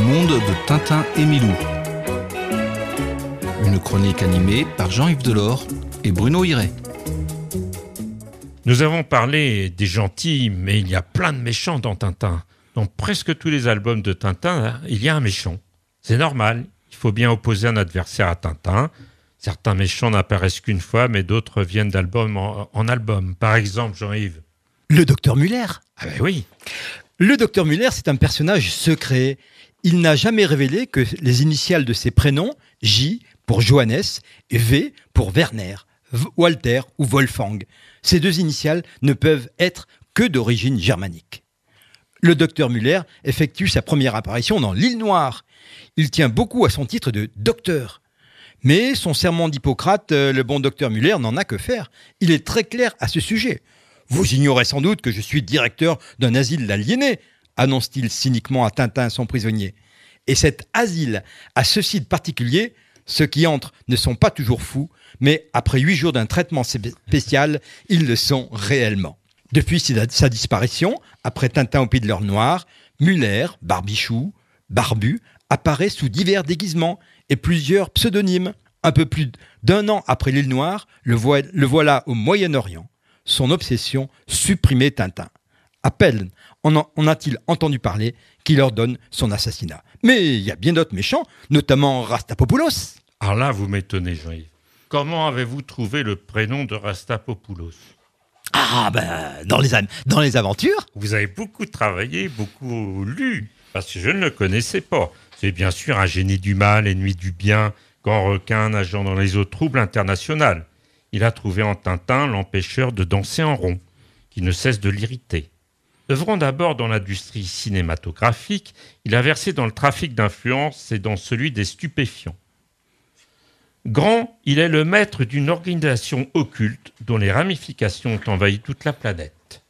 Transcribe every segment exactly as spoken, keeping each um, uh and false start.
monde de Tintin et Milou. Une chronique animée par Jean-Yves Delors et Bruno Hiret. Nous avons parlé des gentils, mais il y a plein de méchants dans Tintin. Dans presque tous les albums de Tintin, il y a un méchant. C'est normal, il faut bien opposer un adversaire à Tintin. Certains méchants n'apparaissent qu'une fois, mais d'autres viennent d'album en, en album. Par exemple, Jean-Yves. Le docteur Muller. Ah ben oui. Le docteur Muller, c'est un personnage secret. Il n'a jamais révélé que les initiales de ses prénoms, J pour Johannes et V pour Werner, Walter ou Wolfgang. Ces deux initiales ne peuvent être que d'origine germanique. Le docteur Muller effectue sa première apparition dans l'île Noire. Il tient beaucoup à son titre de docteur. Mais son serment d'Hippocrate, le bon docteur Muller n'en a que faire. Il est très clair à ce sujet. Vous ignorez sans doute que je suis directeur d'un asile d'aliénés, annonce-t-il cyniquement à Tintin, son prisonnier. Et cet asile a ceci de particulier, ceux qui entrent ne sont pas toujours fous, mais après huit jours d'un traitement spécial, ils le sont réellement. Depuis sa disparition, après Tintin au Pays de l'Or Noir, Muller, Barbichou, Barbu, apparaît sous divers déguisements et plusieurs pseudonymes. Un peu plus d'un an après l'île Noire, le, vo- le voilà au Moyen-Orient. Son obsession, supprimer Tintin. À peine en, en, en a-t-il entendu parler qu'il ordonne son assassinat. Mais il y a bien d'autres méchants, notamment Rastapopoulos. Alors là, vous m'étonnez, Jean-Yves. Comment avez-vous trouvé le prénom de Rastapopoulos ? Ah ben, dans les, dans les aventures. Vous avez beaucoup travaillé, beaucoup lu, parce que je ne le connaissais pas. C'est bien sûr un génie du mal, ennemi du bien, grand requin nageant dans les eaux troubles internationales. Il a trouvé en Tintin l'empêcheur de danser en rond, qui ne cesse de l'irriter. Œuvrant d'abord dans l'industrie cinématographique, il a versé dans le trafic d'influence et dans celui des stupéfiants. Grand, il est le maître d'une organisation occulte dont les ramifications ont envahi toute la planète.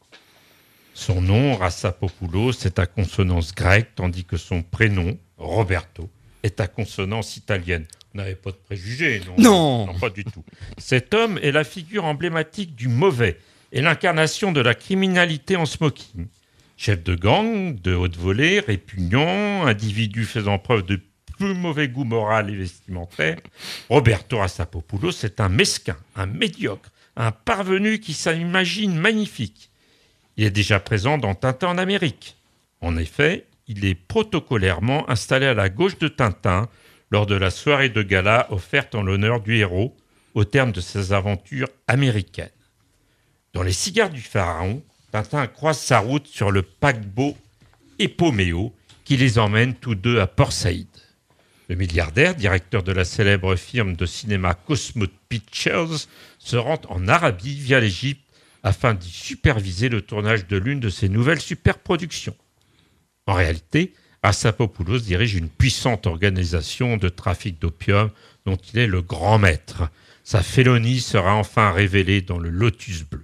Son nom, Rastapopoulos, est à consonance grecque, tandis que son prénom, Roberto, est à consonance italienne. Vous n'avez pas de préjugés, non, non Non, pas du tout. Cet homme est la figure emblématique du mauvais et l'incarnation de la criminalité en smoking. Chef de gang, de haute volée, répugnant, individu faisant preuve de plus mauvais goût moral et vestimentaire, Roberto Rastapopoulos est un mesquin, un médiocre, un parvenu qui s'imagine magnifique. Il est déjà présent dans Tintin en Amérique. En effet, il est protocolairement installé à la gauche de Tintin lors de la soirée de gala offerte en l'honneur du héros au terme de ses aventures américaines. Dans Les Cigares du Pharaon, Tintin croise sa route sur le paquebot Époméo qui les emmène tous deux à Port Saïd. Le milliardaire, directeur de la célèbre firme de cinéma Cosmos Pictures, se rend en Arabie via l'Égypte afin d'y superviser le tournage de l'une de ses nouvelles superproductions. En réalité, Rastapopoulos dirige une puissante organisation de trafic d'opium dont il est le grand maître. Sa félonie sera enfin révélée dans le Lotus bleu.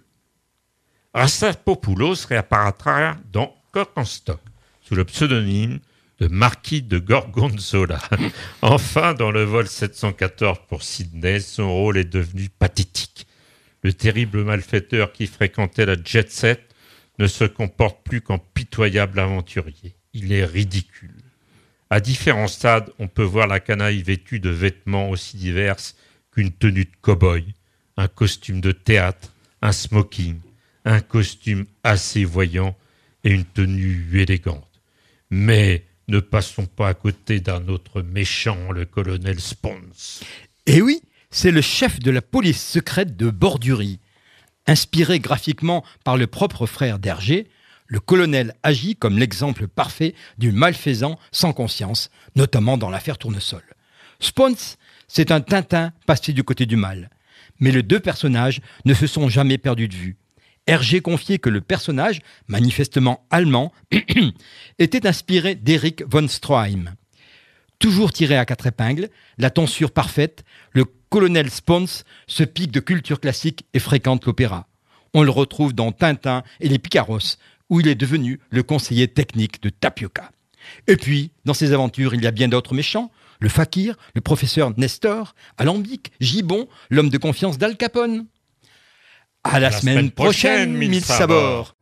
Rastapopoulos réapparaîtra dans Coq en stock, sous le pseudonyme de Marquis de Gorgonzola. Enfin, dans le vol sept cent quatorze pour Sydney, son rôle est devenu pathétique. Le terrible malfaiteur qui fréquentait la jet-set ne se comporte plus qu'en pitoyable aventurier. Il est ridicule. À différents stades, on peut voir la canaille vêtue de vêtements aussi divers qu'une tenue de cow-boy, un costume de théâtre, un smoking, un costume assez voyant et une tenue élégante. Mais ne passons pas à côté d'un autre méchant, le colonel Spons. Eh oui, c'est le chef de la police secrète de Bordurie. Inspiré graphiquement par le propre frère d'Hergé, le colonel agit comme l'exemple parfait du malfaisant sans conscience, notamment dans l'affaire Tournesol. Spons, c'est un Tintin passé du côté du mal. Mais les deux personnages ne se sont jamais perdus de vue. Hergé confiait que le personnage, manifestement allemand, était inspiré d'Erich von Stroheim. Toujours tiré à quatre épingles, la tonsure parfaite, le colonel Spons se pique de culture classique et fréquente l'opéra. On le retrouve dans Tintin et les Picaros, où il est devenu le conseiller technique de Tapioca. Et puis, dans ses aventures, il y a bien d'autres méchants. Le fakir, le professeur Nestor, Alambic, Gibbon, l'homme de confiance d'Al Capone. À la, la semaine, semaine prochaine, prochaine mille sabords.